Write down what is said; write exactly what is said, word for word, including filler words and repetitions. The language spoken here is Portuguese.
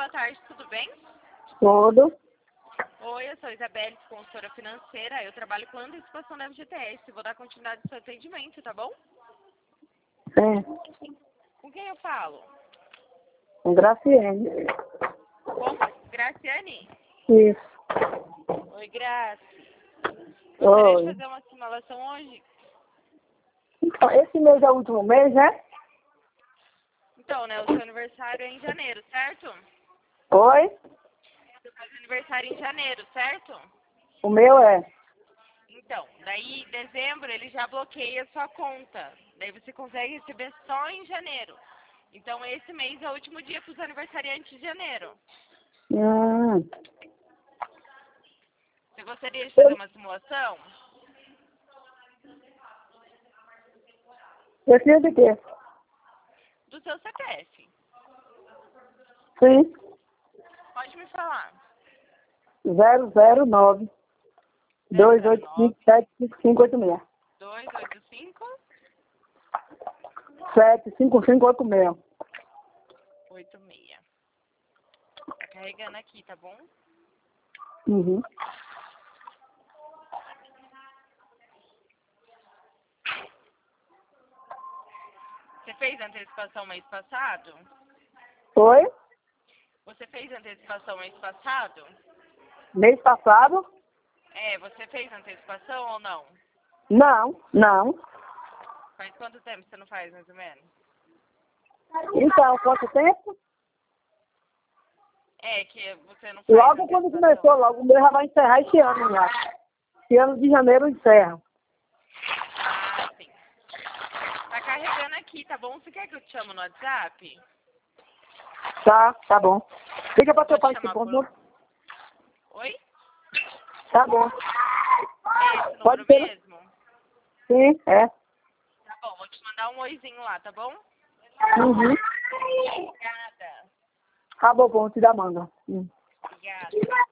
boa tarde, tudo bem? Tudo. Oi, eu sou Isabelle, consultora financeira. Eu trabalho com antecipação da F G T S. Vou dar continuidade ao seu atendimento, tá bom? Sim. Com quem eu falo? Com Graciane. Com Graciane? Isso. Oi, Graci. Gostaria de Oi. fazer uma simulação hoje? Então, esse mês é o último mês, né? Então, né, o seu aniversário é em janeiro, certo? Oi? Você faz aniversário em janeiro, certo? O meu é. Então, daí em dezembro ele já bloqueia a sua conta. Daí você consegue receber só em janeiro. Então esse mês é o último dia para os aniversariantes de janeiro. Hum. Você gostaria de fazer uma simulação? Precisa de quê? Do seu C P F. Sim. Pode me falar. zero zero nove dois oito cinco sete cinco cinco oito seis. dois oito cinco sete cinco cinco oito seis. oito seis. Tá carregando aqui, tá bom? Uhum. Você fez antecipação mês passado? Oi? Você fez antecipação mês passado? Mês passado? É, você fez antecipação ou não? Não, não. Faz quanto tempo você não faz, mais ou menos? Então, quanto tempo? É, que você não faz Logo quando antecipação. começou, logo o meu já vai encerrar esse ano já. Esse ano de janeiro encerra. Ah, sim. Tá carregando aqui, tá bom? Você quer que eu te chamo no WhatsApp? Tá, tá bom. Liga pra teu Pode pai chamar se por... for. Oi? Tá bom. É esse Pode número ser. mesmo? Sim, é. Tá bom, vou te mandar um oizinho lá, tá bom? Uhum. Obrigada. Tá bom, bom, te dá manga. Hum. Obrigada.